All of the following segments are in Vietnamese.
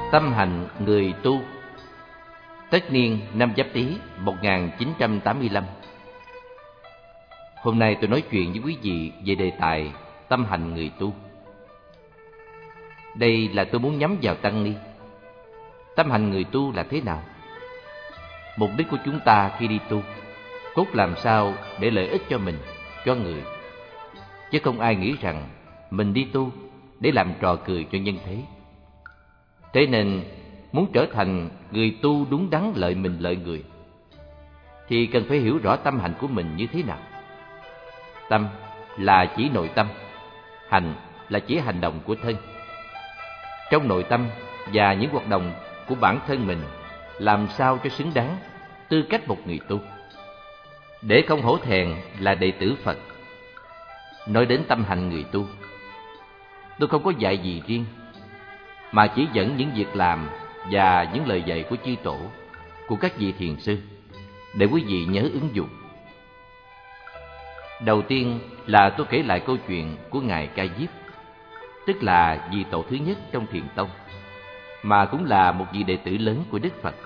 Tâm hạnh người tu. Tất niên năm Giáp Tý 1985. Hôm nay tôi nói chuyện với quý vị về đề tài tâm hạnh người tu. Đây là tôi muốn nhắm vào tăng ni. Tâm hạnh người tu là thế nào? Mục đích của chúng ta khi đi tu, cốt làm sao để lợi ích cho mình, cho người. Chứ không ai nghĩ rằng mình đi tu để làm trò cười cho nhân thế. Thế nên, muốn trở thành người tu đúng đắn lợi mình lợi người, thì cần phải hiểu rõ tâm hạnh của mình như thế nào. Tâm là chỉ nội tâm, hành là chỉ hành động của thân. Trong nội tâm và những hoạt động của bản thân mình, làm sao cho xứng đáng tư cách một người tu, để không hổ thẹn là đệ tử Phật. Nói đến tâm hạnh người tu, tôi không có dạy gì riêng, mà chỉ dẫn những việc làm và những lời dạy của chư tổ, của các vị thiền sư, để quý vị nhớ ứng dụng. Đầu tiên là tôi kể lại câu chuyện của Ngài Ca Diếp, tức là vị tổ thứ nhất trong Thiền Tông, mà cũng là một vị đệ tử lớn của Đức Phật.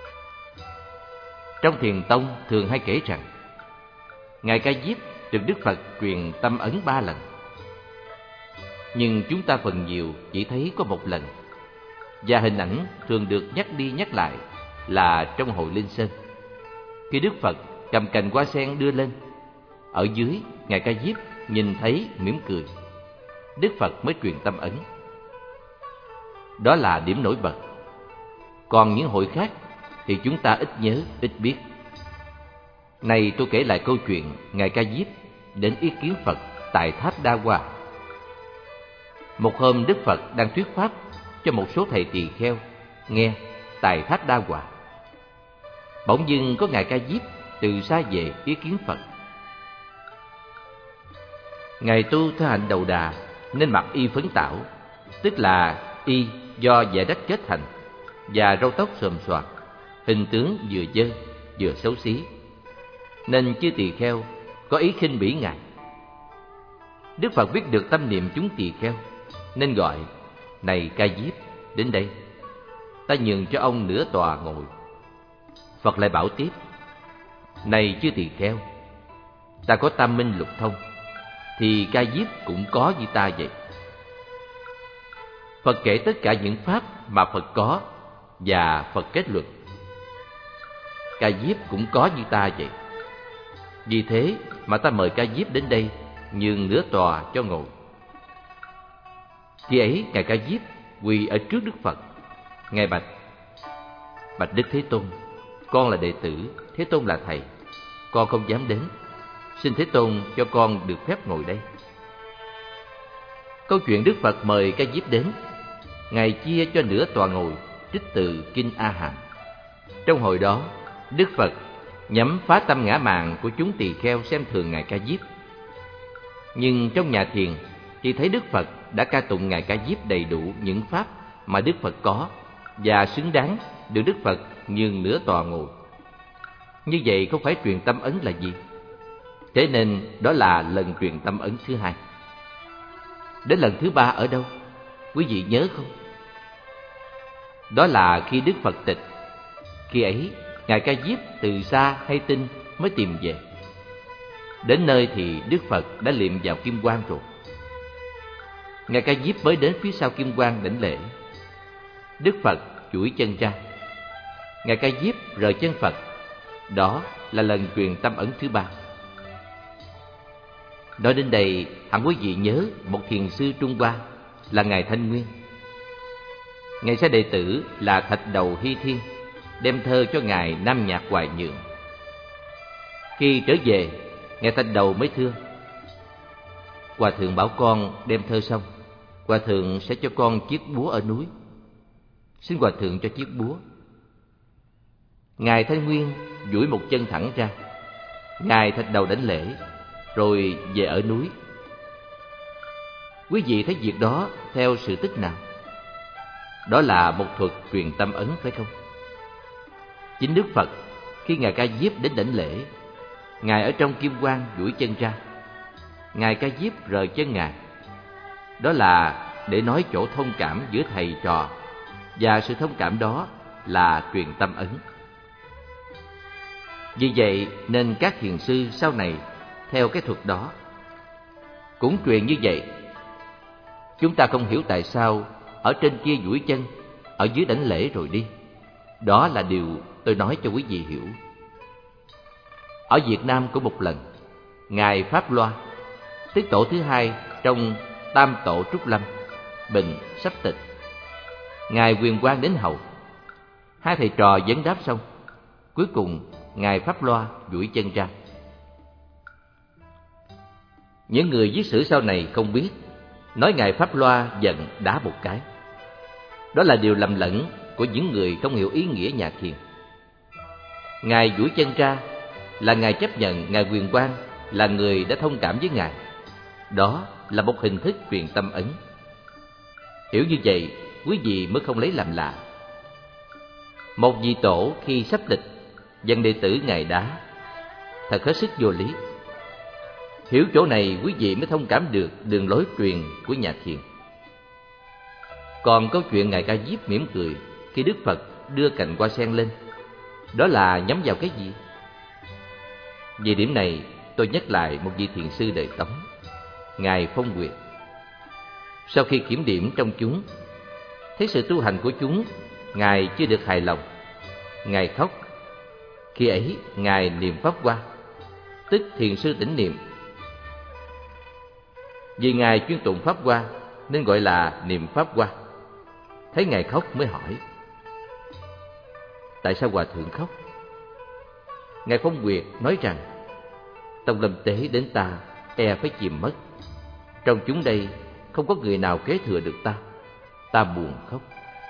Trong Thiền Tông thường hay kể rằng, Ngài Ca Diếp được Đức Phật truyền tâm ấn 3 lần. Nhưng chúng ta phần nhiều chỉ thấy có 1 lần, và hình ảnh thường được nhắc đi nhắc lại là trong hội Linh Sơn, khi Đức Phật cầm cành hoa sen đưa lên, ở dưới Ngài Ca Diếp nhìn thấy mỉm cười, Đức Phật mới truyền tâm ấn. Đó là điểm nổi bật. Còn những hội khác thì chúng ta ít nhớ, ít biết. Này tôi kể lại câu chuyện Ngài Ca Diếp đến ý kiến Phật tại Tháp Đa Hoa. Một hôm Đức Phật đang thuyết pháp cho một số thầy tỳ kheo nghe tại Tháp Đa Hoa. Bỗng dưng có Ngài Ca Diếp từ xa về ý kiến Phật. Ngài tu theo hạnh đầu đà nên mặc y phấn tảo, tức là y do vải đất kết thành, và râu tóc xồm xoạt, hình tướng vừa dơ vừa xấu xí, nên chư tỳ kheo có ý khinh bỉ Ngài. Đức Phật biết được tâm niệm chúng tỳ kheo, nên gọi: "Này Ca Diếp, đến đây, ta nhường cho ông nửa tòa ngồi." Phật lại bảo tiếp: "Này chư tỳ kheo, ta có tam minh lục thông, thì Ca Diếp cũng có như ta vậy." Phật kể tất cả những pháp mà Phật có, và Phật kết luận: Ca Diếp cũng có như ta vậy. Vì thế mà ta mời Ca Diếp đến đây, nhường nửa tòa cho ngồi. Khi ấy Ngài Ca Diếp quỳ ở trước Đức Phật. Ngài bạch: "Bạch Đức Thế Tôn, con là đệ tử, Thế Tôn là thầy, con không dám đến. Xin Thế Tôn cho con được phép ngồi đây." Câu chuyện Đức Phật mời Ca Diếp đến, Ngài chia cho nửa tòa ngồi, trích từ Kinh A Hàm. Trong hồi đó, Đức Phật nhắm phá tâm ngã mạn của chúng tỳ kheo xem thường Ngài Ca Diếp. Nhưng trong nhà thiền thì thấy Đức Phật đã ca tụng Ngài Ca Diếp đầy đủ những pháp mà Đức Phật có, và xứng đáng được Đức Phật nhường nửa tòa ngồi. Như vậy không phải truyền tâm ấn là gì? Thế nên đó là lần truyền tâm ấn thứ 2. Đến lần thứ 3 ở đâu? Quý vị nhớ không? Đó là khi Đức Phật tịch. Khi ấy Ngài Ca Diếp từ xa hay tin mới tìm về. Đến nơi thì Đức Phật đã liệm vào kim quan rồi. Ngài Ca Diếp mới đến phía sau kim quan đảnh lễ. Đức Phật duỗi chân ra, Ngài Ca Diếp rời chân Phật. Đó là lần truyền tâm ấn thứ 3. Nói đến đây, hẳn quý vị nhớ một thiền sư Trung Hoa là Ngài Thanh Nguyên. Ngài sai đệ tử là Thạch Đầu Hy Thiên đem thơ cho Ngài Nam Nhạc Hoài Nhượng. Khi trở về, Ngài Thạch Đầu mới thưa: "Hòa thượng bảo con đem thơ xong, Hòa thượng sẽ cho con chiếc búa ở núi. Xin Hòa thượng cho chiếc búa." Ngài Thanh Nguyên duỗi một chân thẳng ra. Ngài Thạch Đầu đảnh lễ, rồi về ở núi. Quý vị thấy việc đó theo sự tích nào? Đó là một thuật truyền tâm ấn, phải không? Chính Đức Phật, khi Ngài Ca Diếp đến đảnh lễ, Ngài ở trong kim quan duỗi chân ra, Ngài Ca Diếp rời chân Ngài. Đó là để nói chỗ thông cảm giữa thầy trò, và sự thông cảm đó là truyền tâm ấn. Vì vậy nên các thiền sư sau này theo cái thuật đó cũng truyền như vậy. Chúng ta không hiểu tại sao ở trên kia duỗi chân, ở dưới đảnh lễ rồi đi. Đó là điều tôi nói cho quý vị hiểu. Ở Việt Nam có một lần, Ngài Pháp Loa, tiết tổ thứ hai trong Tam Tổ Trúc Lâm, Bình sắp tịch, Ngài Quyền Quang đến hầu. Hai thầy trò vấn đáp xong, cuối cùng Ngài Pháp Loa duỗi chân ra. Những người viết sử sau này không biết, nói Ngài Pháp Loa giận đá một cái. Đó là điều lầm lẫn của những người không hiểu ý nghĩa nhà thiền. Ngài duỗi chân ra là Ngài chấp nhận Ngài Quyền Quang là người đã thông cảm với Ngài. Đó là một hình thức truyền tâm ấn. Hiểu như vậy, quý vị mới không lấy làm lạ. Một vị tổ khi sắp tịch dặn đệ tử Ngài đá, thật hết sức vô lý. Hiểu chỗ này quý vị mới thông cảm được đường lối truyền của nhà thiền. Còn câu chuyện Ngài Ca Diếp mỉm cười khi Đức Phật đưa cành hoa sen lên, đó là nhắm vào cái gì? Về điểm này tôi nhắc lại một vị thiền sư đời Tống, Ngài Phong Nguyệt. Sau khi kiểm điểm trong chúng, thấy sự tu hành của chúng Ngài chưa được hài lòng, Ngài khóc. Khi ấy Ngài niệm Pháp Hoa, tức thiền sư tĩnh niệm. Vì Ngài chuyên tụng Pháp Hoa nên gọi là niệm Pháp Hoa. Thấy Ngài khóc mới hỏi: tại sao Hòa Thượng khóc? Ngài Phong Nguyệt nói rằng: tông lâm tế đến ta e phải chìm mất. Trong chúng đây không có người nào kế thừa được ta buồn khóc.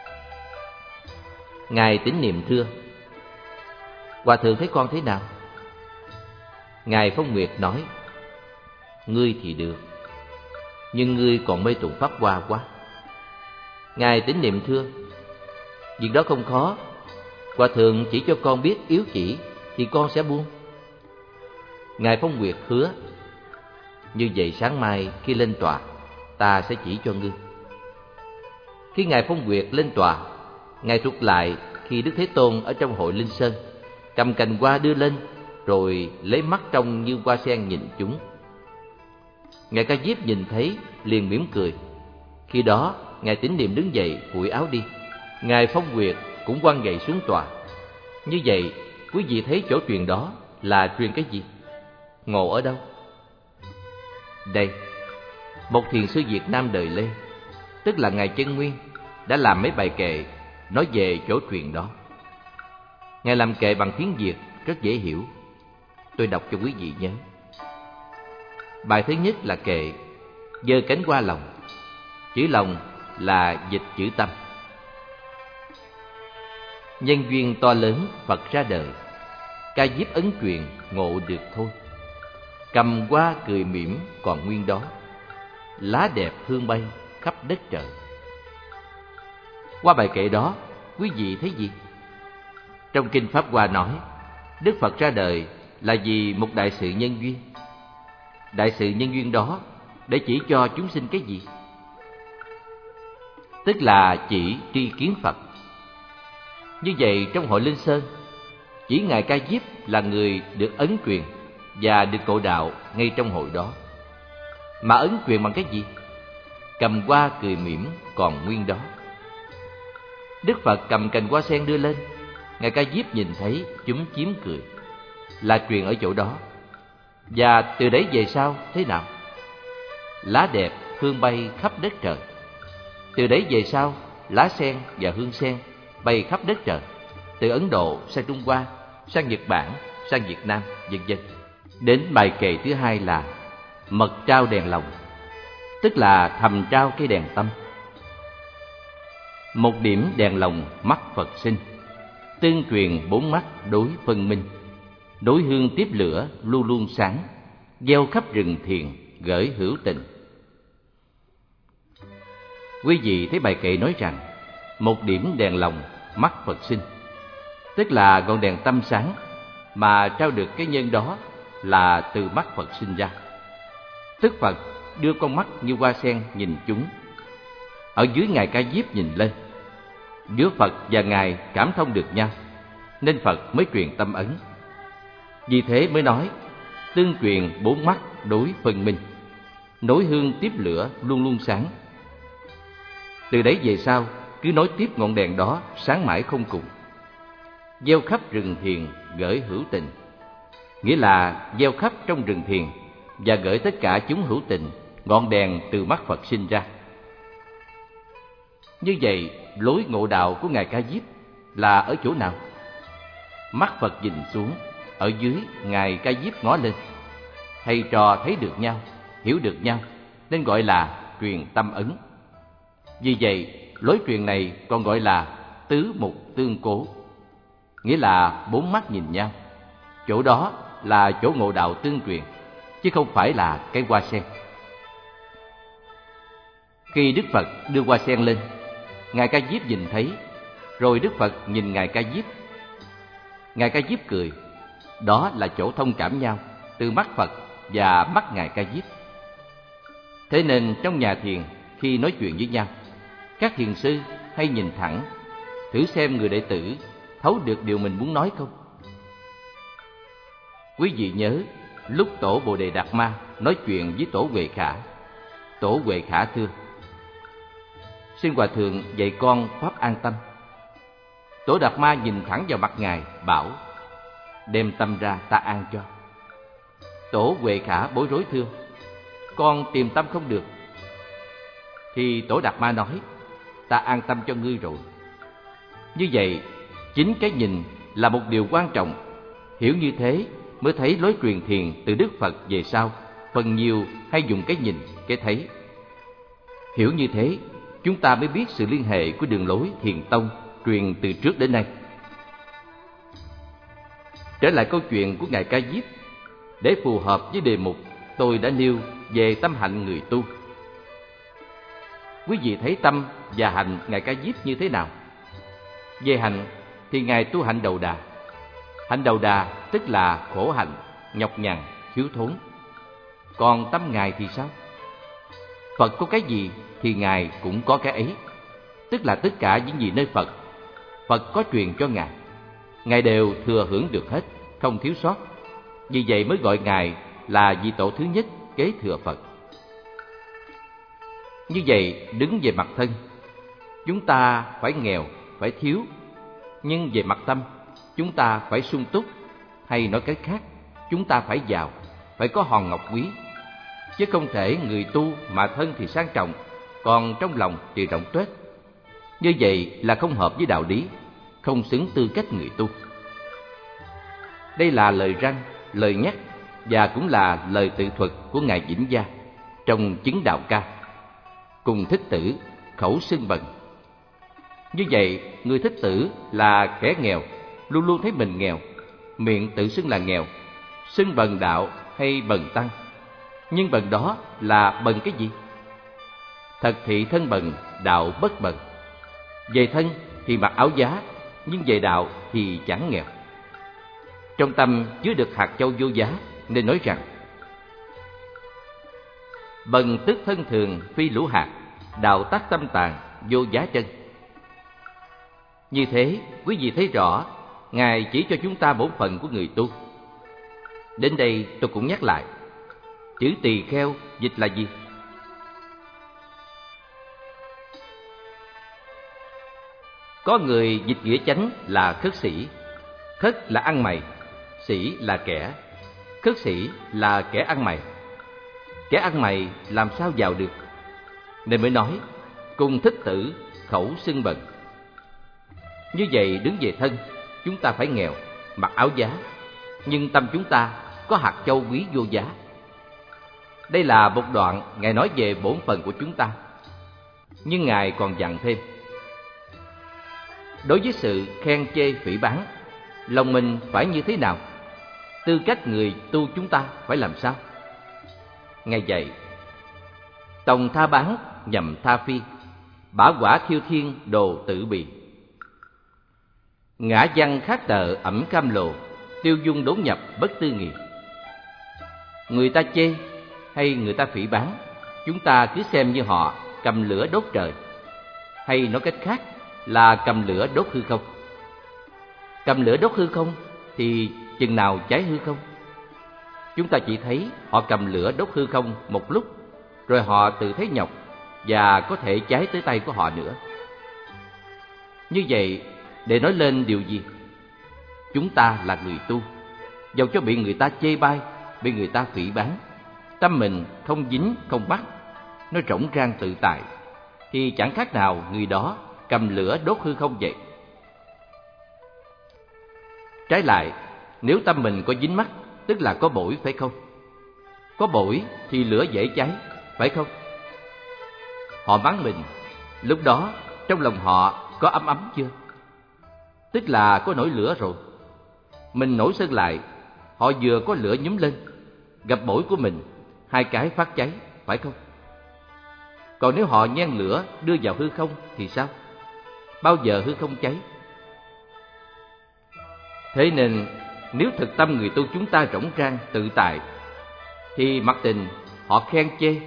Ngài Tĩnh Niệm thưa: Hòa Thượng thấy con thế nào? Ngài Phong Nguyệt nói: ngươi thì được, nhưng ngươi còn mê tụng Pháp Hoa quá. Ngài Tĩnh Niệm thưa: việc đó không khó, Hòa Thượng chỉ cho con biết yếu chỉ thì con sẽ buông. Ngài Phong Nguyệt hứa: như vậy sáng mai khi lên tòa, ta sẽ chỉ cho ngươi. Khi Ngài Phong Nguyệt lên tòa, Ngài thuật lại khi Đức Thế Tôn ở trong hội Linh Sơn, cầm cành hoa đưa lên, rồi lấy mắt trông như hoa sen nhìn chúng. Ngài Ca Diếp nhìn thấy liền mỉm cười. Khi đó Ngài Tĩnh Niệm đứng dậy phủi áo đi. Ngài Phong Nguyệt cũng quăng gậy xuống tòa. Như vậy quý vị thấy chỗ truyền đó là truyền cái gì? Ngộ ở đâu? Đây, một thiền sư Việt Nam đời Lê, tức là Ngài Chân Nguyên, đã làm mấy bài kệ nói về chỗ truyền đó. Ngài làm kệ bằng tiếng Việt rất dễ hiểu. Tôi đọc cho quý vị nhớ. Bài thứ nhất là kệ giơ cánh hoa lòng. Chữ lòng là dịch chữ tâm. Nhân duyên to lớn Phật ra đời, Ca Diếp ấn truyền ngộ được thôi. Cầm hoa cười mỉm còn nguyên đó, lá đẹp hương bay khắp đất trời. Qua bài kệ đó, quý vị thấy gì? Trong Kinh Pháp Hoa nói, Đức Phật ra đời là vì một đại sự nhân duyên. Đại sự nhân duyên đó để chỉ cho chúng sinh cái gì? Tức là chỉ tri kiến Phật. Như vậy trong hội Linh Sơn, chỉ Ngài Ca Diếp là người được ấn truyền và được ngộ đạo ngay trong hội đó. Mà ấn truyền bằng cái gì? Cầm hoa cười mỉm còn nguyên đó. Đức Phật cầm cành hoa sen đưa lên, Ngài Ca Diếp nhìn thấy chúng chiếm cười, là truyền ở chỗ đó. Và từ đấy về sau thế nào? Lá đẹp hương bay khắp đất trời. Từ đấy về sau, lá sen và hương sen bay khắp đất trời, từ Ấn Độ sang Trung Hoa, sang Nhật Bản, sang Việt Nam, vân vân. Đến bài kệ thứ hai là mật trao đèn lòng, tức là thầm trao cái đèn tâm. Một điểm đèn lòng mắt Phật sinh, tương truyền bốn mắt đối phân minh. Đối hương tiếp lửa luôn luôn sáng, gieo khắp rừng thiền gửi hữu tình. Quý vị thấy bài kệ nói rằng một điểm đèn lòng mắt Phật sinh, tức là ngọn đèn tâm sáng mà trao được cái nhân đó là từ mắt Phật sinh ra. Tức Phật đưa con mắt như hoa sen nhìn chúng. Ở dưới Ngài Ca Diếp nhìn lên, giữa Phật và Ngài cảm thông được nhau, nên Phật mới truyền tâm ấn. Vì thế mới nói, tương truyền bốn mắt đối phân minh, nối hương tiếp lửa luôn luôn sáng. Từ đấy về sau, cứ nối tiếp ngọn đèn đó sáng mãi không cùng. Gieo khắp rừng thiền gửi hữu tình, nghĩa là gieo khắp trong rừng thiền và gửi tất cả chúng hữu tình ngọn đèn từ mắt Phật sinh ra. Như vậy, lối ngộ đạo của Ngài Ca Diếp là ở chỗ nào? Mắt Phật nhìn xuống, ở dưới Ngài Ca Diếp ngó lên. Thầy trò thấy được nhau, hiểu được nhau, nên gọi là truyền tâm ấn. Vì vậy, lối truyền này còn gọi là tứ mục tương cố, nghĩa là bốn mắt nhìn nhau. Chỗ đó là chỗ ngộ đạo tương truyền, chứ không phải là cái hoa sen. Khi Đức Phật đưa hoa sen lên, Ngài Ca Diếp nhìn thấy, rồi Đức Phật nhìn Ngài Ca Diếp. Ngài Ca Diếp cười, đó là chỗ thông cảm nhau từ mắt Phật và mắt Ngài Ca Diếp. Thế nên trong nhà thiền, khi nói chuyện với nhau, các thiền sư hay nhìn thẳng, thử xem người đệ tử thấu được điều mình muốn nói không. Quý vị nhớ, lúc Tổ Bồ Đề Đạt Ma nói chuyện với Tổ Huệ Khả, Tổ Huệ Khả thưa: xin Hòa Thượng dạy con pháp an tâm. Tổ Đạt Ma nhìn thẳng vào mặt Ngài, bảo: đem tâm ra ta an cho. Tổ Huệ Khả bối rối thưa: con tìm tâm không được. Thì Tổ Đạt Ma nói: ta an tâm cho ngươi rồi. Như vậy, chính cái nhìn là một điều quan trọng. Hiểu như thế mới thấy lối truyền thiền từ Đức Phật về sau phần nhiều hay dùng cái nhìn, cái thấy. Hiểu như thế, chúng ta mới biết sự liên hệ của đường lối thiền tông truyền từ trước đến nay. Trở lại câu chuyện của Ngài Ca Diếp, để phù hợp với đề mục tôi đã nêu về tâm hạnh người tu. Quý vị thấy tâm và hạnh Ngài Ca Diếp như thế nào? Về hạnh thì Ngài tu hạnh đầu đà. Hạnh đầu đà tức là khổ hạnh, nhọc nhằn, thiếu thốn. Còn tâm Ngài thì sao? Phật có cái gì thì Ngài cũng có cái ấy. Tức là tất cả những gì nơi Phật, Phật có truyền cho Ngài, Ngài đều thừa hưởng được hết, không thiếu sót. Vì vậy mới gọi Ngài là vị tổ thứ nhất kế thừa Phật. Như vậy, đứng về mặt thân, chúng ta phải nghèo, phải thiếu. Nhưng về mặt tâm, chúng ta phải sung túc. Hay nói cách khác, chúng ta phải giàu, phải có hòn ngọc quý. Chứ không thể người tu mà thân thì sang trọng, còn trong lòng thì rộng tuếch. Như vậy là không hợp với đạo lý, không xứng tư cách người tu. Đây là lời răn, lời nhắc và cũng là lời tự thuật của Ngài Vĩnh Gia trong Chứng Đạo Ca. Cùng Thích Tử, khẩu xưng bần. Như vậy, người Thích Tử là kẻ nghèo, luôn luôn thấy mình nghèo, miệng tự xưng là nghèo, xưng bần đạo hay bần tăng. Nhưng bần đó là bần cái gì? Thật thị thân bần, đạo bất bần. Về thân thì mặc áo giá, nhưng về đạo thì chẳng nghèo. Trong tâm chứa được hạt châu vô giá, nên nói rằng: bần tức thân thường phi lũ hạt, đạo tác tâm tàn vô giá chân. Như thế, quý vị thấy rõ, Ngài chỉ cho chúng ta bổn phận của người tu. Đến đây tôi cũng nhắc lại, chữ tỳ kheo dịch là gì? Có người dịch nghĩa chánh là khất sĩ. Khất là ăn mày, sĩ là kẻ. Khất sĩ là kẻ ăn mày. Kẻ ăn mày làm sao giàu được? Nên mới nói cùng Thích Tử, khẩu xưng bần. Như vậy đứng về thân, chúng ta phải nghèo, mặc áo giá, nhưng tâm chúng ta có hạt châu quý vô giá. Đây là một đoạn Ngài nói về bổn phận của chúng ta. Nhưng Ngài còn dặn thêm: đối với sự khen chê phỉ báng, lòng mình phải như thế nào? Tư cách người tu chúng ta phải làm sao? Ngài dạy: tòng tha bán, nhầm tha phi, bả quả thiêu thiên đồ tự bì. Ngã văn khát tợ ẩm cam lồ, tiêu dung đốn nhập bất tư nghị. Người ta chê hay người ta phỉ báng, chúng ta cứ xem như họ cầm lửa đốt trời. Hay nói cách khác là cầm lửa đốt hư không. Cầm lửa đốt hư không thì chừng nào cháy hư không? Chúng ta chỉ thấy họ cầm lửa đốt hư không một lúc, rồi họ tự thấy nhọc và có thể cháy tới tay của họ nữa. Như vậy, để nói lên điều gì? Chúng ta là người tu, dầu cho bị người ta chê bai, bị người ta phỉ báng, tâm mình không dính, không bắt, nó rỗng rang tự tại, thì chẳng khác nào người đó cầm lửa đốt hư không vậy. Trái lại, nếu tâm mình có dính mắc, tức là có bổi, phải không? Có bổi thì lửa dễ cháy, phải không? Họ mắng mình, lúc đó trong lòng họ có ấm ấm chưa? Tức là có nổi lửa rồi. Mình nổi sân lại, họ vừa có lửa nhúm lên, gặp bổi của mình, hai cái phát cháy, phải không? Còn nếu họ nhen lửa đưa vào hư không thì sao? Bao giờ hư không cháy? Thế nên nếu thực tâm người tu chúng ta rỗng rang tự tại, thì mặc tình họ khen chê,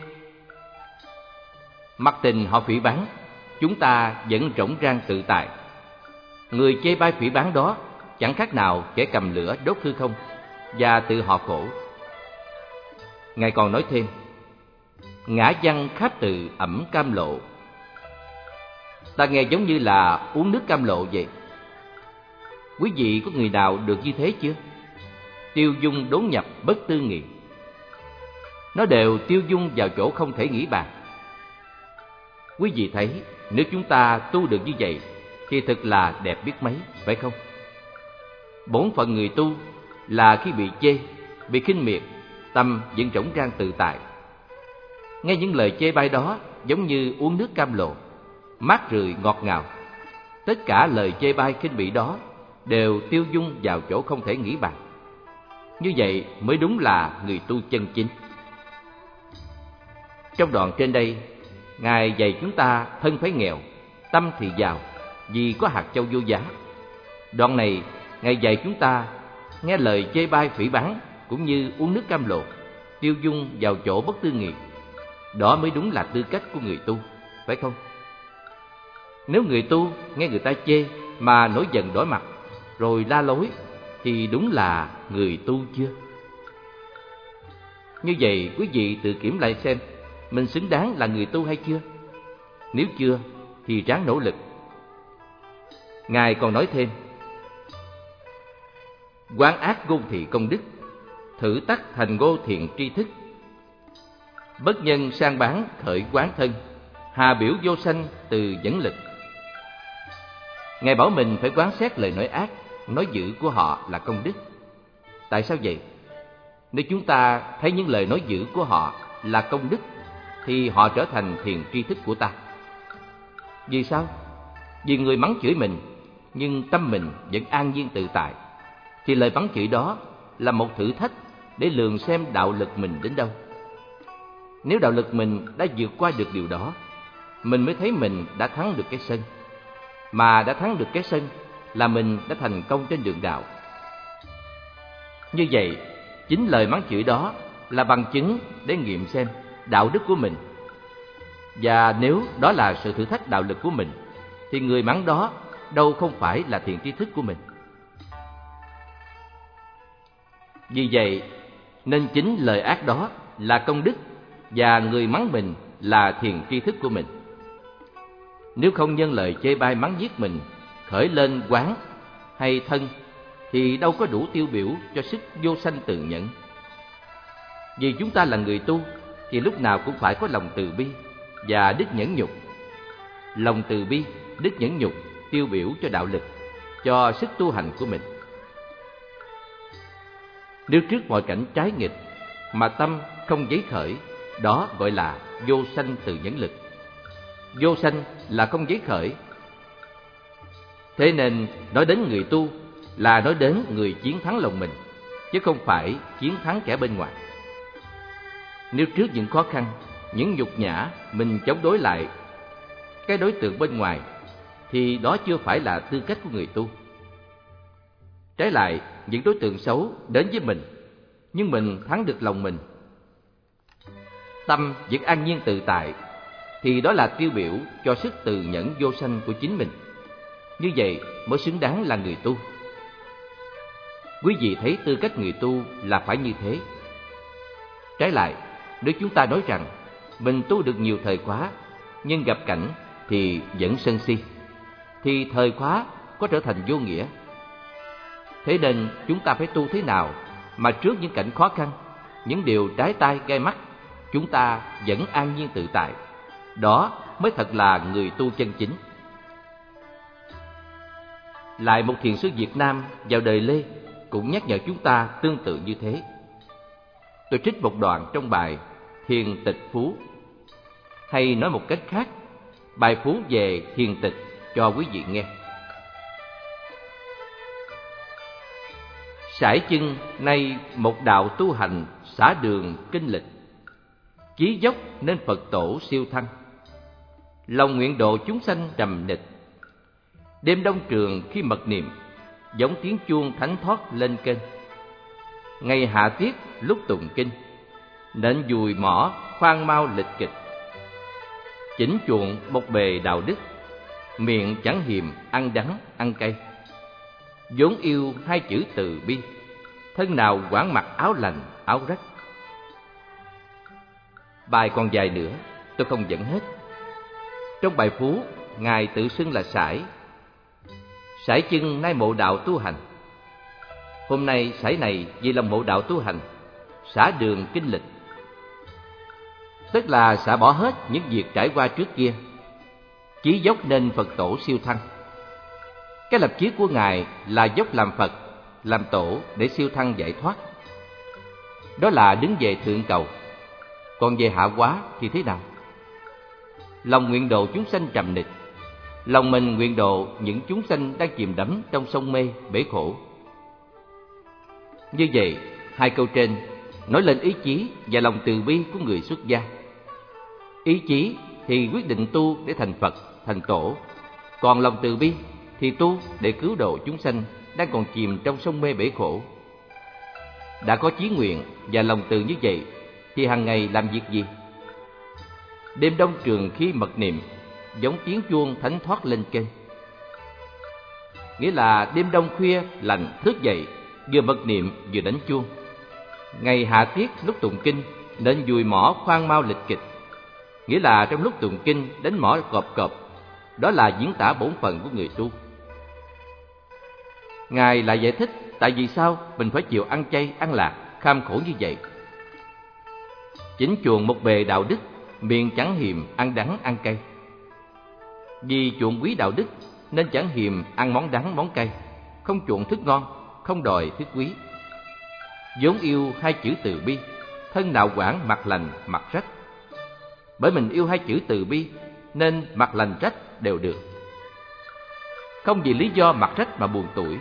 mặc tình họ phỉ báng, chúng ta vẫn rỗng rang tự tại. Người chê bai phỉ báng đó chẳng khác nào kẻ cầm lửa đốt hư không, và tự họ khổ. Ngài còn nói thêm: ngã văn khắp từ ẩm cam lộ. Ta nghe giống như là uống nước cam lộ vậy. Quý vị có người nào được như thế chưa? Tiêu dung đốn nhập bất tư nghị. Nó đều tiêu dung vào chỗ không thể nghĩ bàn. Quý vị thấy, nếu chúng ta tu được như vậy thì thật là đẹp biết mấy, phải không? Bổn phận người tu là khi bị chê, bị khinh miệt, tâm vẫn rỗng rang tự tại. Nghe những lời chê bai đó giống như uống nước cam lộ, mát rượi ngọt ngào. Tất cả lời chê bai khinh bỉ đó đều tiêu dung vào chỗ không thể nghĩ bàn. Như vậy mới đúng là người tu chân chính. Trong đoạn trên đây, Ngài dạy chúng ta thân phải nghèo, tâm thì giàu, vì có hạt châu vô giá. Đoạn này, Ngài dạy chúng ta nghe lời chê bai phỉ báng cũng như uống nước cam lộ, tiêu dung vào chỗ bất tư nghị. Đó mới đúng là tư cách của người tu, phải không? Nếu người tu nghe người ta chê mà nổi giận đỏ mặt, rồi la lối, thì đúng là người tu chưa? Như vậy, quý vị tự kiểm lại xem, mình xứng đáng là người tu hay chưa? Nếu chưa, thì ráng nỗ lực. Ngài còn nói thêm: quán ác ngôn thị công đức, thử tắc thành ngô thiện tri thức. Bất nhân sang bán khởi quán thân, hà biểu vô sanh từ dẫn lực. Ngài bảo mình phải quán xét lời nói ác, nói dữ của họ là công đức. Tại sao vậy? Nếu chúng ta thấy những lời nói dữ của họ là công đức, thì họ trở thành thiền tri thức của ta. Vì sao? Vì người mắng chửi mình, nhưng tâm mình vẫn an nhiên tự tại, thì lời mắng chửi đó là một thử thách để lường xem đạo lực mình đến đâu. Nếu đạo lực mình đã vượt qua được điều đó, mình mới thấy mình đã thắng được cái sân. Mà đã thắng được cái sân là mình đã thành công trên đường đạo. Như vậy, chính lời mắng chửi đó là bằng chứng để nghiệm xem đạo đức của mình. Và nếu đó là sự thử thách đạo lực của mình, thì người mắng đó đâu không phải là thiện tri thức của mình. Vì vậy, nên chính lời ác đó là công đức, và người mắng mình là thiền tri thức của mình. Nếu không nhân lời chê bai mắng giết mình khởi lên quán hay thân, thì đâu có đủ tiêu biểu cho sức vô sanh từ nhẫn. Vì chúng ta là người tu, thì lúc nào cũng phải có lòng từ bi và đức nhẫn nhục. Lòng từ bi, đức nhẫn nhục tiêu biểu cho đạo lực, cho sức tu hành của mình. Nếu trước mọi cảnh trái nghịch mà tâm không giấy khởi, đó gọi là vô sanh từ nhẫn lực. Vô sanh là không giấy khởi. Thế nên nói đến người tu là nói đến người chiến thắng lòng mình, chứ không phải chiến thắng kẻ bên ngoài. Nếu trước những khó khăn, những nhục nhã mình chống đối lại cái đối tượng bên ngoài, thì đó chưa phải là tư cách của người tu. Trái lại, những đối tượng xấu đến với mình, nhưng mình thắng được lòng mình, tâm vẫn an nhiên tự tại, thì đó là tiêu biểu cho sức từ nhẫn vô sanh của chính mình. Như vậy mới xứng đáng là người tu. Quý vị thấy tư cách người tu là phải như thế. Trái lại, nếu chúng ta nói rằng mình tu được nhiều thời khóa, nhưng gặp cảnh thì vẫn sân si, thì thời khóa có trở thành vô nghĩa. Thế nên chúng ta phải tu thế nào mà trước những cảnh khó khăn, những điều trái tai gai mắt, chúng ta vẫn an nhiên tự tại. Đó mới thật là người tu chân chính. Lại một thiền sư Việt Nam vào đời Lê cũng nhắc nhở chúng ta tương tự như thế. Tôi trích một đoạn trong bài Thiền Tịch Phú, hay nói một cách khác, bài phú về thiền tịch cho quý vị nghe. Sải chân nay một đạo tu hành xả đường kinh lịch, chí dốc nên Phật tổ siêu thăng, lòng nguyện độ chúng sanh trầm nịch. Đêm đông trường khi mật niệm, giống tiếng chuông thánh thoát lên kênh. Ngày hạ tiết lúc tụng kinh, nên dùi mỏ khoan mau lịch kịch. Chỉnh chuộng một bề đạo đức, miệng chẳng hiềm ăn đắng ăn cay. Vốn yêu hai chữ từ bi, thân nào quảng mặc áo lành áo rách. Bài còn dài nữa, tôi không dẫn hết. Trong bài phú, Ngài tự xưng là Sải. Sải chân nay mộ đạo tu hành. Hôm nay sải này vì lòng mộ đạo tu hành, xả đường kinh lịch. Tức là xả bỏ hết những việc trải qua trước kia, chí dốc nên Phật tổ siêu thăng. Cái lập chí của Ngài là dốc làm Phật, làm tổ để siêu thăng giải thoát. Đó là đứng về thượng cầu. Còn về hạ hóa thì thế nào? Lòng nguyện độ chúng sanh trầm nịch. Lòng mình nguyện độ những chúng sanh đang chìm đắm trong sông mê, bể khổ. Như vậy, hai câu trên nói lên ý chí và lòng từ bi của người xuất gia. Ý chí thì quyết định tu để thành Phật, thành Tổ. Còn lòng từ bi thì tu để cứu độ chúng sanh đang còn chìm trong sông mê bể khổ. Đã có chí nguyện và lòng từ như vậy thì hàng ngày làm việc gì? Đêm đông trường khi mật niệm, giống tiếng chuông thánh thoát lên kênh. Nghĩa là đêm đông khuya lành thức dậy, vừa mật niệm vừa đánh chuông. Ngày hạ tiết lúc tụng kinh nên dùi mỏ khoan mau lịch kịch. Nghĩa là trong lúc tụng kinh đánh mỏ cọp cọp. Đó là diễn tả bổn phận của người tu. Ngài lại giải thích tại vì sao mình phải chịu ăn chay, ăn lạc, kham khổ như vậy. Chính chuộng một bề đạo đức, miệng chẳng hiềm ăn đắng ăn cay. Vì chuộng quý đạo đức nên chẳng hiềm ăn món đắng món cay, không chuộng thức ngon, không đòi thức quý. Vốn yêu hai chữ từ bi, thân nào quản mặt lành mặt rách. Bởi mình yêu hai chữ từ bi nên mặt lành rách đều được, không vì lý do mặt rách mà buồn tủi.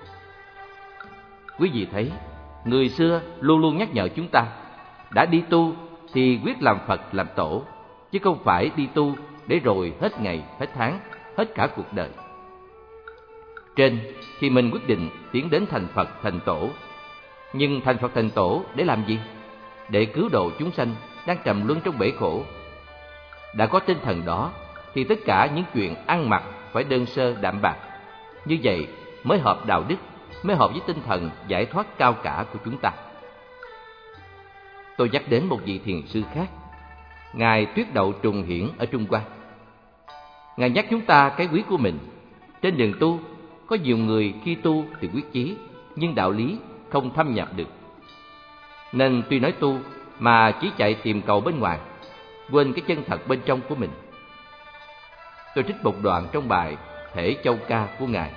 Quý vị thấy, người xưa luôn luôn nhắc nhở chúng ta, đã đi tu thì quyết làm Phật làm Tổ, chứ không phải đi tu để rồi hết ngày, hết tháng, hết cả cuộc đời. Trên thì mình quyết định tiến đến thành Phật thành Tổ. Nhưng thành Phật thành Tổ để làm gì? Để cứu độ chúng sanh đang trầm luân trong bể khổ. Đã có tinh thần đó thì tất cả những chuyện ăn mặc phải đơn sơ đạm bạc. Như vậy mới hợp đạo đức, mới hợp với tinh thần giải thoát cao cả của chúng ta. Tôi nhắc đến một vị thiền sư khác, Ngài Tuyết Đậu Trùng Hiển ở Trung Hoa. Ngài nhắc chúng ta cái quý của mình. Trên đường tu, có nhiều người khi tu thì quyết chí, nhưng đạo lý không thâm nhập được. Nên tuy nói tu mà chỉ chạy tìm cầu bên ngoài, quên cái chân thật bên trong của mình. Tôi trích một đoạn trong bài Thể Châu Ca của Ngài.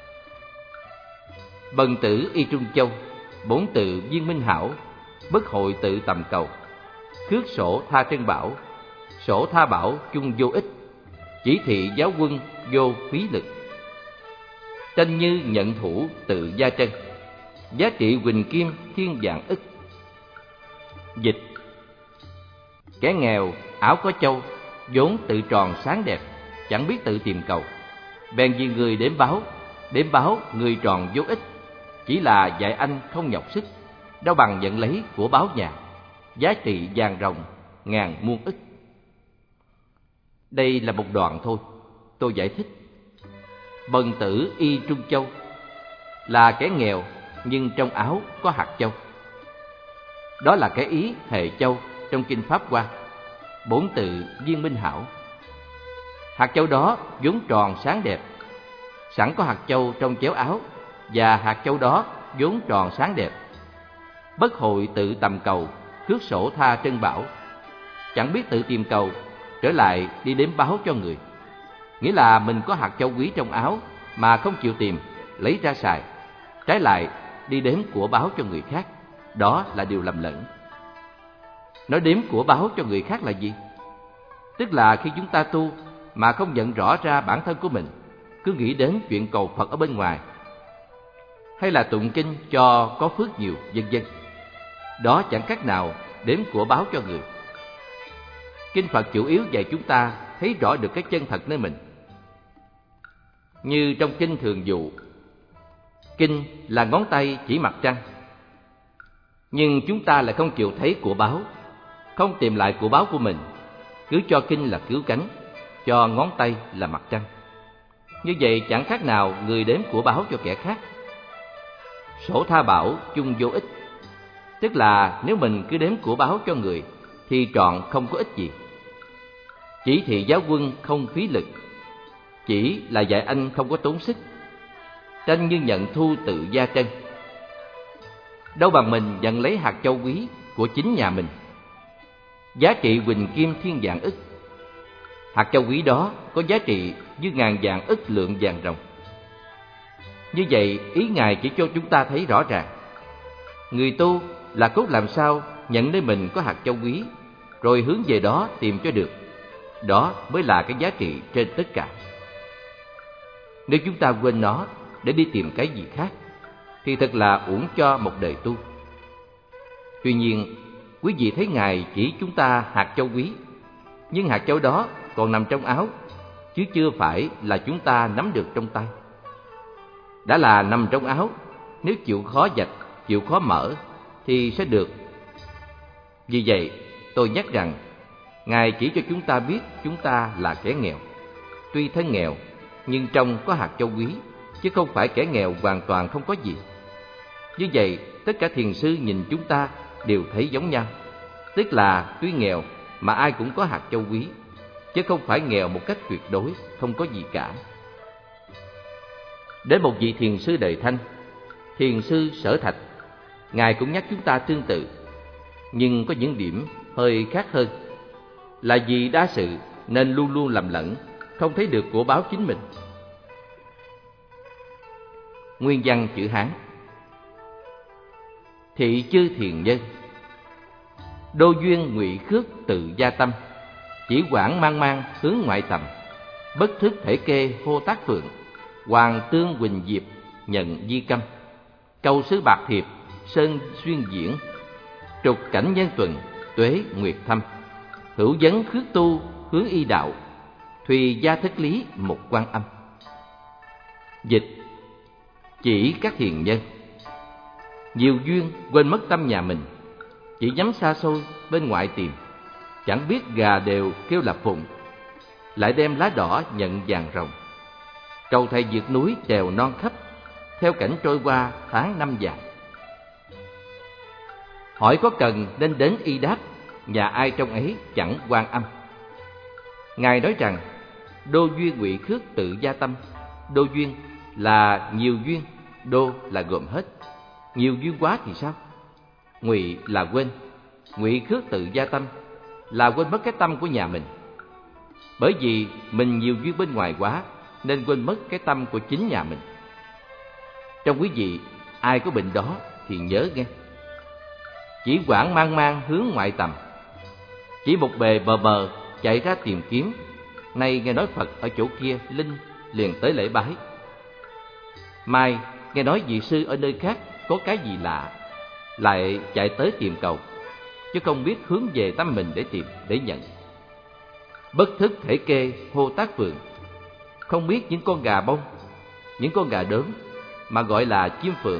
Bần tử y Trung Châu, bốn tự viên minh hảo, bất hội tự tầm cầu. Khước sổ tha trân bảo, sổ tha bảo chung vô ích, chỉ thị giáo quân vô phí lực. Tranh như nhận thủ tự gia trân, giá trị huỳnh kim thiên vạn ức. Dịch: kẻ nghèo áo có châu, vốn tự tròn sáng đẹp, chẳng biết tự tìm cầu. Bèn vì người đếm báo người tròn vô ích, chỉ là dạy anh không nhọc sức, đâu bằng nhận lấy của báo nhà, giá trị vàng ròng ngàn muôn ức. Đây là một đoạn thôi, tôi giải thích. Bần tử y Trung Châu, là kẻ nghèo nhưng trong áo có hạt châu. Đó là cái ý Hề Châu trong kinh Pháp Hoa, bổn tự viên minh hảo. Hạt châu đó vốn tròn sáng đẹp, sẵn có hạt châu trong chéo áo, và hạt châu đó vốn tròn sáng đẹp. Bất hội tự tầm cầu, khước sổ tha trân bảo. Chẳng biết tự tìm cầu, trở lại đi đếm báo cho người. Nghĩa là mình có hạt châu quý trong áo mà không chịu tìm, lấy ra xài, trái lại đi đếm của báo cho người khác. Đó là điều lầm lẫn. Nói đếm của báo cho người khác là gì? Tức là khi chúng ta tu mà không nhận rõ ra bản thân của mình, cứ nghĩ đến chuyện cầu Phật ở bên ngoài, hay là tụng kinh cho có phước nhiều, vân vân. Đó chẳng khác nào đếm của báo cho người. Kinh Phật chủ yếu dạy chúng ta thấy rõ được cái chân thật nơi mình. Như trong kinh Thường Dụ, kinh là ngón tay chỉ mặt trăng, nhưng chúng ta lại không chịu thấy của báo, không tìm lại của báo của mình, cứ cho kinh là cứu cánh, cho ngón tay là mặt trăng. Như vậy chẳng khác nào người đếm của báo cho kẻ khác. Sổ tha bảo chung vô ích, tức là nếu mình cứ đếm của báo cho người thì trọn không có ích gì. Chỉ thị giáo quân không phí lực, chỉ là dạy anh không có tốn sức. Tranh như nhận thu tự gia trân, đâu bằng mình nhận lấy hạt châu quý của chính nhà mình. Giá trị huỳnh kim thiên vạn ức, hạt châu quý đó có giá trị như ngàn vạn ức lượng vàng ròng. Như vậy ý Ngài chỉ cho chúng ta thấy rõ ràng, người tu là cốt làm sao nhận nơi mình có hạt châu quý, rồi hướng về đó tìm cho được. Đó mới là cái giá trị trên tất cả. Nếu chúng ta quên nó để đi tìm cái gì khác, thì thật là uổng cho một đời tu. Tuy nhiên, quý vị thấy Ngài chỉ chúng ta hạt châu quý, nhưng hạt châu đó còn nằm trong áo, chứ chưa phải là chúng ta nắm được trong tay. Đã là nằm trong áo, nếu chịu khó vạch, chịu khó mở, thì sẽ được. Vì vậy, tôi nhắc rằng, Ngài chỉ cho chúng ta biết chúng ta là kẻ nghèo. Tuy thân nghèo, nhưng trong có hạt châu quý, chứ không phải kẻ nghèo hoàn toàn không có gì. Như vậy, tất cả thiền sư nhìn chúng ta đều thấy giống nhau. Tức là tuy nghèo mà ai cũng có hạt châu quý, chứ không phải nghèo một cách tuyệt đối, không có gì cả. Đến một vị thiền sư đời Thanh, thiền sư Sở Thạch, Ngài cũng nhắc chúng ta tương tự, nhưng có những điểm hơi khác hơn. Là vì đa sự nên luôn luôn lầm lẫn, không thấy được của báo chính mình. Nguyên văn chữ Hán. Thị chư thiền nhân, đô duyên ngụy khước tự gia tâm, chỉ quảng mang mang hướng ngoại tầm, bất thức thể kê hô tác phượng, hoàng tương huỳnh diệp nhận di câm, cầu sứ bạc thiệp sơn xuyên diễn, trục cảnh nhân tuần tuế nguyệt thâm, hữu vấn khước tu hướng y đạo, thùy gia thất lý một quan âm. Dịch: chỉ các hiền nhân nhiều duyên quên mất tâm nhà mình, chỉ nhắm xa xôi bên ngoại tìm, chẳng biết gà đều kêu là phụng, lại đem lá đỏ nhận vàng rồng. Cầu thầy vượt núi trèo non khắp, theo cảnh trôi qua tháng năm dài. Hỏi có cần nên đến y đáp, nhà ai trong ấy chẳng quan âm. Ngài nói rằng đô duyên ngụy khước tự gia tâm. Đô duyên là nhiều duyên, đô là gồm hết. Nhiều duyên quá thì sao? Ngụy là quên, ngụy khước tự gia tâm là quên mất cái tâm của nhà mình. Bởi vì mình nhiều duyên bên ngoài quá nên quên mất cái tâm của chính nhà mình. Trong quý vị ai có bệnh đó thì nhớ nghe. Chỉ quảng mang mang hướng ngoại tầm, chỉ một bề bờ bờ chạy ra tìm kiếm. Nay nghe nói Phật ở chỗ kia linh, liền tới lễ bái. Mai nghe nói vị sư ở nơi khác có cái gì lạ, lại chạy tới tìm cầu, chứ không biết hướng về tâm mình để tìm, để nhận. Bất thức thể kê hô tác phượng, không biết những con gà bông, những con gà đốm mà gọi là chim phượng.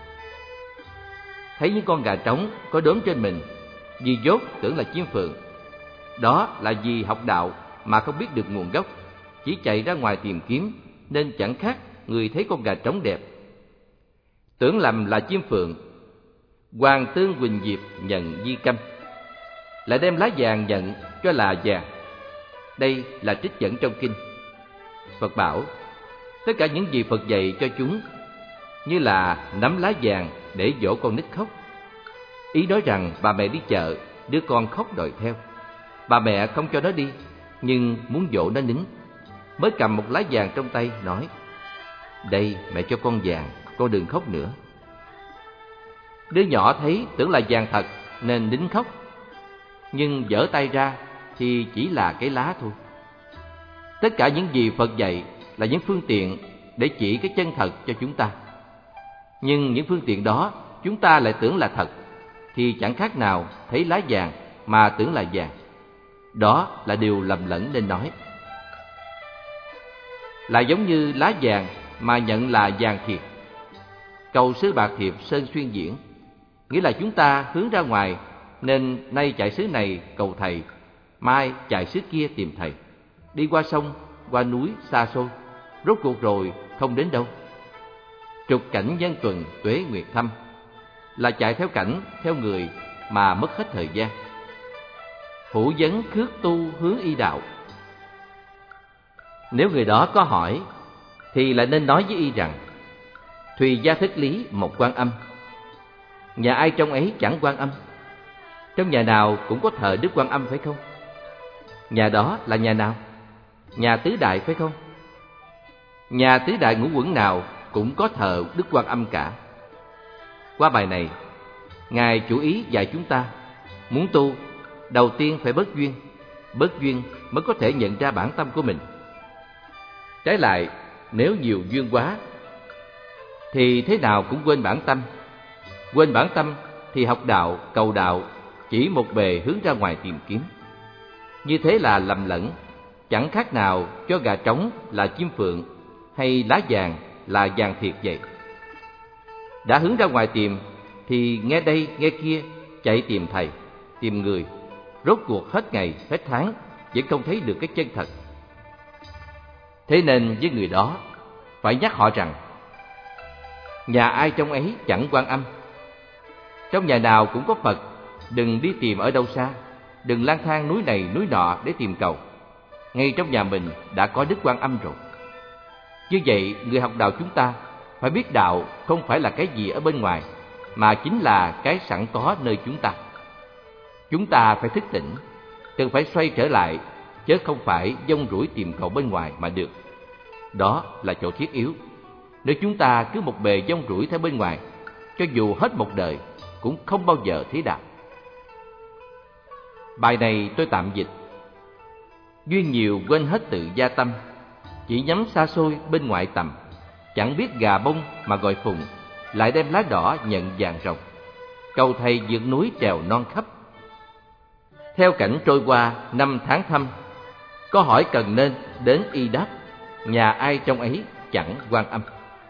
Thấy những con gà trống có đốm trên mình, vì dốt tưởng là chim phượng. Đó là vì học đạo mà không biết được nguồn gốc, chỉ chạy ra ngoài tìm kiếm nên chẳng khác người thấy con gà trống đẹp. Tưởng lầm là chim phượng, hoàng tương huỳnh diệp nhận di câm, lại đem lá vàng nhận cho là vàng. Đây là trích dẫn trong kinh. Phật bảo tất cả những gì Phật dạy cho chúng như là nắm lá vàng để dỗ con nít khóc. Ý nói rằng bà mẹ đi chợ, đứa con khóc đòi theo. Bà mẹ không cho nó đi, nhưng muốn dỗ nó nín, mới cầm một lá vàng trong tay nói: "Đây, mẹ cho con vàng, con đừng khóc nữa." Đứa nhỏ thấy tưởng là vàng thật nên nín khóc, nhưng giở tay ra thì chỉ là cái lá thôi. Tất cả những gì Phật dạy là những phương tiện để chỉ cái chân thật cho chúng ta. Nhưng những phương tiện đó chúng ta lại tưởng là thật, thì chẳng khác nào thấy lá vàng mà tưởng là vàng. Đó là điều lầm lẫn nên nói. Là giống như lá vàng mà nhận là vàng thiệt. Cầu xứ bạc thiệp sơn xuyên diễn, nghĩa là chúng ta hướng ra ngoài, nên nay chạy xứ này cầu thầy, mai chạy xứ kia tìm thầy. Đi qua sông, qua núi xa xôi, rốt cuộc rồi không đến đâu. Trục cảnh nhân tuần tuế nguyệt thăm, là chạy theo cảnh, theo người mà mất hết thời gian. Hữu vấn khước tu hướng y đạo. Nếu người đó có hỏi thì lại nên nói với y rằng: Thùy gia thất lý một Quan Âm. Nhà ai trong ấy chẳng Quan Âm? Trong nhà nào cũng có thờ Đức Quan Âm phải không? Nhà đó là nhà nào? Nhà Tứ Đại phải không? Nhà Tứ Đại Ngũ Uẩn nào cũng có thờ Đức Quan Âm cả. Qua bài này, Ngài chủ ý dạy chúng ta muốn tu, đầu tiên phải bớt duyên. Bớt duyên mới có thể nhận ra bản tâm của mình. Trái lại, nếu nhiều duyên quá thì thế nào cũng quên bản tâm. Quên bản tâm thì học đạo, cầu đạo chỉ một bề hướng ra ngoài tìm kiếm. Như thế là lầm lẫn, chẳng khác nào cho gà trống là chim phượng hay lá vàng là vàng thiệt vậy. Đã hướng ra ngoài tìm thì nghe đây nghe kia, chạy tìm thầy, tìm người, rốt cuộc hết ngày hết tháng vẫn không thấy được cái chân thật. Thế nên với người đó phải nhắc họ rằng: nhà ai trong ấy chẳng Quan Âm. Trong nhà nào cũng có Phật, đừng đi tìm ở đâu xa, đừng lang thang núi này núi nọ để tìm cầu. Ngay trong nhà mình đã có Đức Quan Âm rồi. Như vậy, người học đạo chúng ta phải biết đạo không phải là cái gì ở bên ngoài, mà chính là cái sẵn có nơi chúng ta. Chúng ta phải thức tỉnh, cần phải xoay trở lại, chứ không phải dông rủi tìm cầu bên ngoài mà được. Đó là chỗ thiết yếu. Nếu chúng ta cứ một bề dông rủi theo bên ngoài, cho dù hết một đời cũng không bao giờ thấy đạo. Bài này tôi tạm dịch: duyên nhiều quên hết tự gia tâm, chỉ nhắm xa xôi bên ngoại tầm. Chẳng biết gà bông mà gọi phùng, lại đem lá đỏ nhận vàng rồng. Cầu thầy vượt núi trèo non khắp, theo cảnh trôi qua năm tháng thăm. Có hỏi cần nên đến y đáp, nhà ai trong ấy chẳng Quan Âm.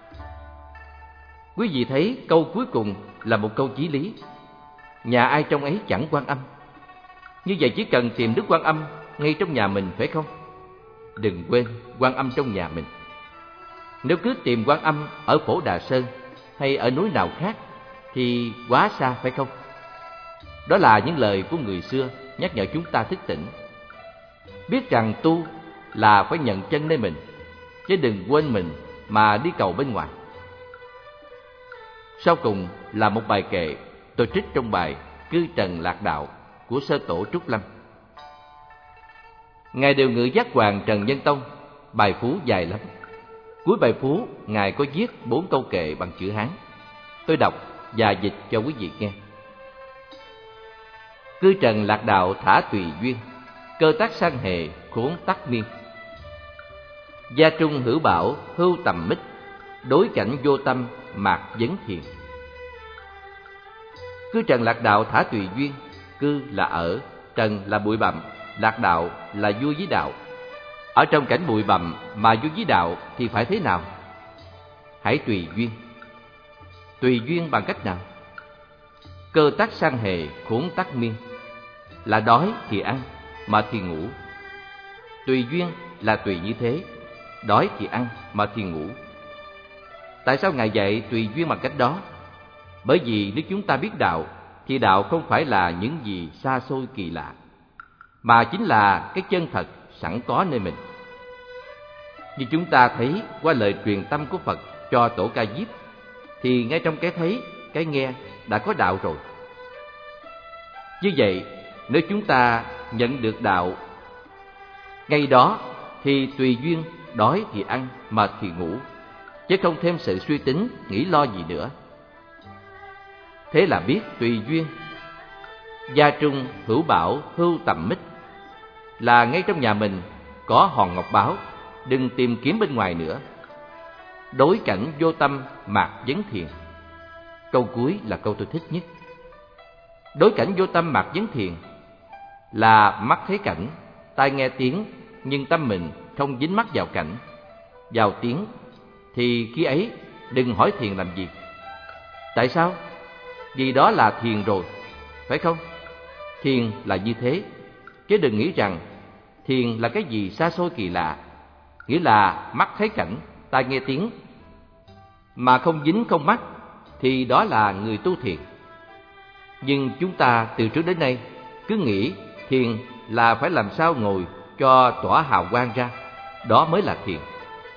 Quý vị thấy câu cuối cùng là một câu chí lý: nhà ai trong ấy chẳng Quan Âm. Như vậy chỉ cần tìm Đức Quan Âm ngay trong nhà mình phải không? Đừng quên Quan Âm trong nhà mình. Nếu cứ tìm Quan Âm ở Phổ Đà Sơn hay ở núi nào khác thì quá xa phải không? Đó là những lời của người xưa nhắc nhở chúng ta thức tỉnh, biết rằng tu là phải nhận chân nơi mình, chứ đừng quên mình mà đi cầu bên ngoài. Sau cùng là một bài kệ tôi trích trong bài Cư Trần Lạc Đạo của Sơ Tổ Trúc Lâm. Ngài Điều Ngự Giác Hoàng Trần Nhân Tông, bài phú dài lắm. Cuối bài phú, Ngài có viết 4 câu kệ bằng chữ Hán. Tôi đọc và dịch cho quý vị nghe. Cư trần lạc đạo thả tùy duyên, cơ tác sang hề khốn tắc miên. Gia trung hữu bảo hưu tầm mít, đối cảnh vô tâm mạc vấn thiền. Cư trần lạc đạo thả tùy duyên. Cư là ở, trần là bụi bặm, lạc đạo là vui với đạo. Ở trong cảnh bụi bặm mà vui với đạo thì phải thế nào? Hãy tùy duyên. Tùy duyên bằng cách nào? Cơ tác sang hề khốn tắc miên, là đói thì ăn, mệt thì ngủ. Tùy duyên là tùy như thế. đói thì ăn mà thì ngủ. Tại sao Ngài dạy tùy duyên bằng cách đó? Bởi vì nếu chúng ta biết đạo, thì đạo không phải là những gì xa xôi kỳ lạ, mà chính là cái chân thật sẵn có nơi mình. Như chúng ta thấy qua lời truyền tâm của Phật cho Tổ Ca Diếp, thì ngay trong cái thấy, cái nghe đã có đạo rồi. Như vậy, nếu chúng ta nhận được đạo ngay đó, thì tùy duyên, đói thì ăn, mệt thì ngủ, chứ không thêm sự suy tính, nghĩ lo gì nữa. Thế là biết tùy duyên. Gia trung hữu bảo hưu tầm mít, là ngay trong nhà mình có hòn ngọc báo, đừng tìm kiếm bên ngoài nữa. Đối cảnh vô tâm mạc vấn thiền. Câu cuối là câu tôi thích nhất. Đối cảnh vô tâm mạc vấn thiền là mắt thấy cảnh, tai nghe tiếng, nhưng tâm mình không dính mắc vào cảnh, vào tiếng, thì khi ấy đừng hỏi thiền làm gì. Tại sao? Vì đó là thiền rồi, phải không? Thiền là như thế, chứ đừng nghĩ rằng thiền là cái gì xa xôi kỳ lạ, nghĩa là mắt thấy cảnh, tai nghe tiếng, mà không dính không mắc, thì đó là người tu thiền. Nhưng chúng ta từ trước đến nay cứ nghĩ thiền là phải làm sao ngồi cho tỏa hào quang ra, đó mới là thiền.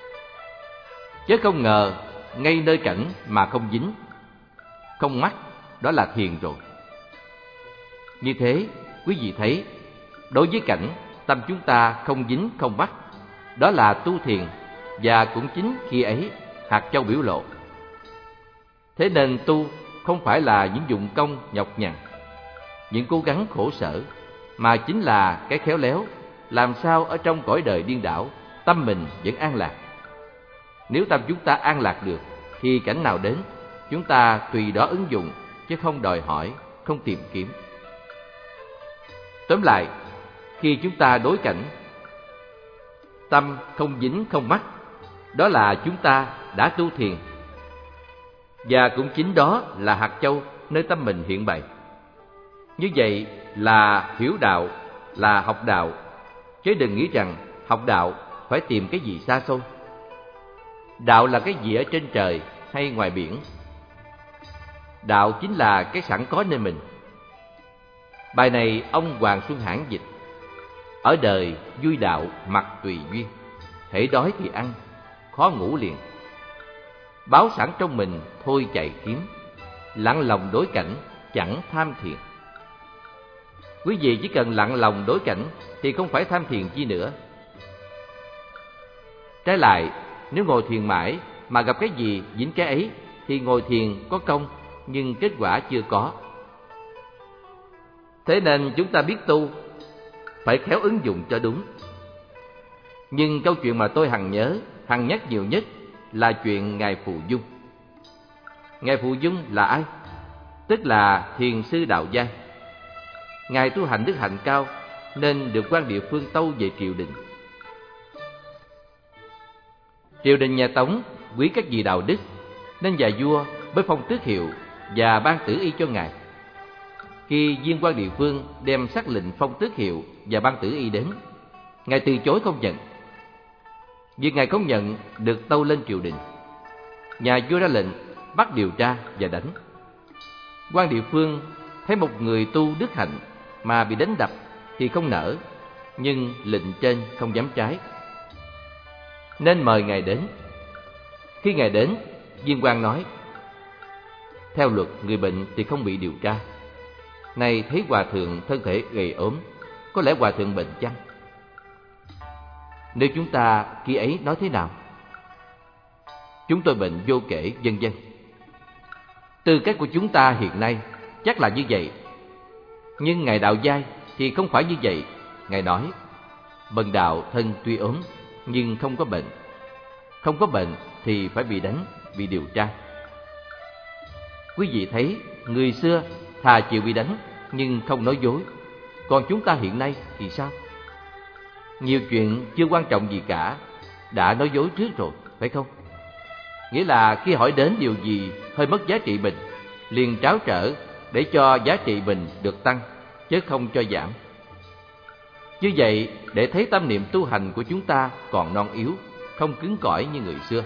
Chứ không ngờ ngay nơi cảnh mà không dính, không mắc, đó là thiền rồi. Như thế, quý vị thấy, đối với cảnh, tâm chúng ta không dính không mắc, đó là tu thiền, và cũng chính khi ấy hạt châu biểu lộ. Thế nên tu không phải là những dụng công nhọc nhằn, những cố gắng khổ sở, mà chính là cái khéo léo làm sao ở trong cõi đời điên đảo, tâm mình vẫn an lạc. Nếu tâm chúng ta an lạc được, thì cảnh nào đến, chúng ta tùy đó ứng dụng, chứ không đòi hỏi, không tìm kiếm. Tóm lại, khi chúng ta đối cảnh, tâm không dính không mắc, đó là chúng ta đã tu thiền. Và cũng chính đó là hạt châu nơi tâm mình hiện bày. Như vậy là hiểu đạo, là học đạo, chứ đừng nghĩ rằng học đạo phải tìm cái gì xa xôi. Đạo là cái gì ở trên trời hay ngoài biển? Đạo chính là cái sẵn có nơi mình. Bài này ông Hoàng Xuân Hãn dịch: ở đời vui đạo mặc tùy duyên, hễ đói thì ăn, khó ngủ liền. Báo sẵn trong mình thôi chạy kiếm, lặng lòng đối cảnh chẳng tham thiền. Quý vị chỉ cần lặng lòng đối cảnh thì không phải tham thiền chi nữa. Trái lại, nếu ngồi thiền mãi mà gặp cái gì dính cái ấy, thì ngồi thiền có công nhưng kết quả chưa có. Thế nên chúng ta biết tu phải khéo ứng dụng cho đúng. Nhưng câu chuyện mà tôi hằng nhớ, hằng nhắc nhiều nhất là chuyện Ngài Phù Dung. Ngài Phù Dung là ai? Tức là thiền sư đạo giai. Ngài tu hành đức hạnh cao nên được quan địa phương tâu về triều đình. Triều đình nhà Tống quý các vị đạo đức, nên nhà vua mới phong tước hiệu và ban tử y cho Ngài. Khi viên quan địa phương đem sắc lệnh phong tước hiệu và ban tử y đến, Ngài từ chối không nhận. Vì Ngài không nhận được tâu lên triều đình, nhà vua ra lệnh bắt điều tra và đánh. Quan địa phương thấy một người tu đức hạnh mà bị đánh đập thì không nỡ, nhưng lệnh trên không dám trái, nên mời Ngài đến. Khi Ngài đến, viên quan nói: theo luật người bệnh thì không bị điều tra. Nay thấy hòa thượng thân thể gầy ốm, có lẽ hòa thượng bệnh chăng? Nếu chúng ta khi ấy nói thế nào? Chúng tôi bệnh vô kể, vân vân. Tư cách của chúng ta hiện nay chắc là như vậy. Nhưng Ngài đạo giai thì không phải như vậy. Ngài nói: bần đạo thân tuy ốm nhưng không có bệnh. Không có bệnh thì phải bị đánh, bị điều tra. Quý vị thấy, người xưa thà chịu bị đánh nhưng không nói dối. Còn chúng ta hiện nay thì sao? Nhiều chuyện chưa quan trọng gì cả, đã nói dối trước rồi, phải không? Nghĩa là khi hỏi đến điều gì hơi mất giá trị mình, liền tráo trở để cho giá trị mình được tăng, chứ không cho giảm. Như vậy, để thấy tâm niệm tu hành của chúng ta còn non yếu, không cứng cỏi như người xưa.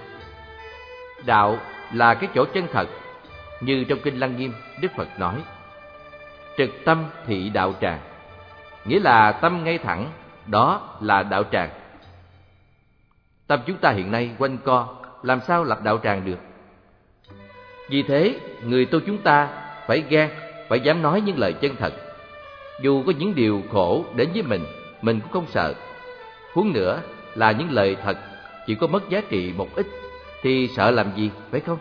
Đạo là cái chỗ chân thật, như trong Kinh Lăng Nghiêm, Đức Phật nói: trực tâm thị đạo tràng, nghĩa là tâm ngay thẳng, đó là đạo tràng. Tâm chúng ta hiện nay quanh co, làm sao lập đạo tràng được? Vì thế, người tu chúng ta phải gan, phải dám nói những lời chân thật. Dù có những điều khổ đến với mình cũng không sợ. Huống nữa là những lời thật chỉ có mất giá trị một ít thì sợ làm gì, phải không?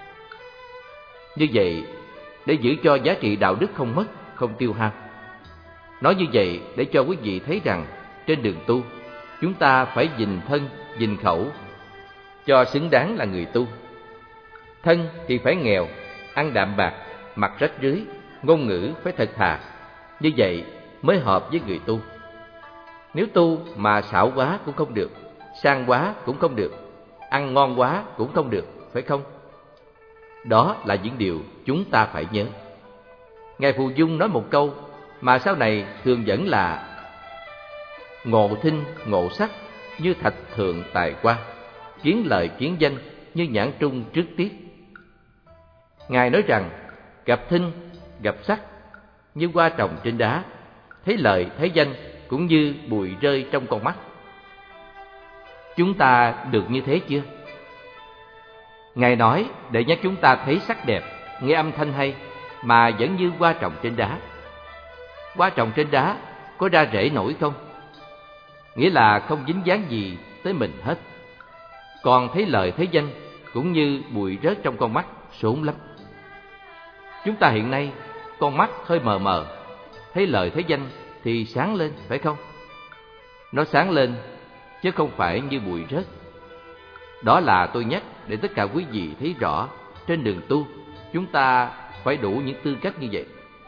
Như vậy, để giữ cho giá trị đạo đức không mất, không tiêu hao. Nói như vậy để cho quý vị thấy rằng trên đường tu, chúng ta phải gìn thân, gìn khẩu cho xứng đáng là người tu. Thân thì phải nghèo, ăn đạm bạc, mặc rách rưới, ngôn ngữ phải thật thà. Như vậy mới hợp với người tu. Nếu tu mà xảo quá cũng không được, sang quá cũng không được, ăn ngon quá cũng không được, phải không? Đó là những điều chúng ta phải nhớ. Ngài Phù Dung nói một câu mà sau này thường dẫn là: ngộ thinh ngộ sắc như thạch thượng tài qua, kiến lời kiến danh như nhãn trung trước tiết. Ngài nói rằng gặp thinh, gặp sắc như hoa trồng trên đá, thấy lời thấy danh cũng như bụi rơi trong con mắt. Chúng ta được như thế chưa? Ngài nói để nhắc chúng ta thấy sắc đẹp, nghe âm thanh hay mà vẫn như hoa trồng trên đá. Hoa trồng trên đá có ra rễ nổi không? Nghĩa là không dính dáng gì tới mình hết. Còn thấy lời thấy danh cũng như bụi rớt trong con mắt, sốn lắm. Chúng ta hiện nay con mắt hơi mờ mờ, thấy lời thấy danh thì sáng lên, phải không? Nó sáng lên chứ không phải như bụi rớt. Đó là tôi nhắc để tất cả quý vị thấy rõ trên đường tu chúng ta phải đủ những tư cách như vậy.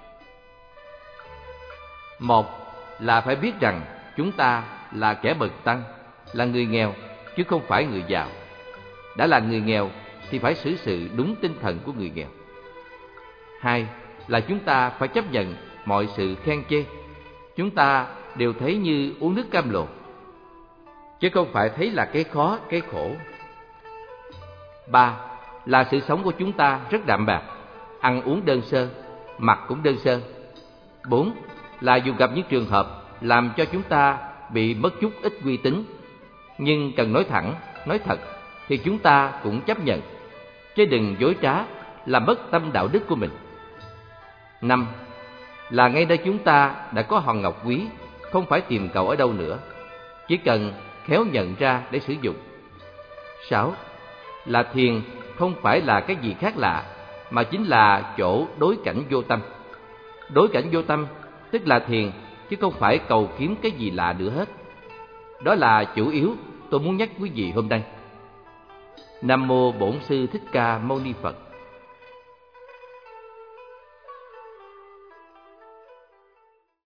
Một là phải biết rằng chúng ta là kẻ bần tăng, là người nghèo chứ không phải người giàu. Đã là người nghèo thì phải xử sự đúng tinh thần của người nghèo. Hai là chúng ta phải chấp nhận mọi sự khen chê. Chúng ta đều thấy như uống nước cam lồ, chứ không phải thấy là cái khó, cái khổ. Ba là sự sống của chúng ta rất đạm bạc, ăn uống đơn sơ, mặc cũng đơn sơ. Bốn là dù gặp những trường hợp làm cho chúng ta bị mất chút ít uy tín, nhưng cần nói thẳng, nói thật thì chúng ta cũng chấp nhận, chứ đừng dối trá làm mất tâm đạo đức của mình. Năm là ngay đây chúng ta đã có hòn ngọc quý, không phải tìm cầu ở đâu nữa, chỉ cần khéo nhận ra để sử dụng. Sáu là thiền không phải là cái gì khác lạ, mà chính là chỗ đối cảnh vô tâm. Đối cảnh vô tâm tức là thiền, chứ không phải cầu kiếm cái gì lạ nữa hết. Đó là chủ yếu tôi muốn nhắc quý vị hôm nay. Nam mô Bổn Sư Thích Ca Mâu Ni Phật.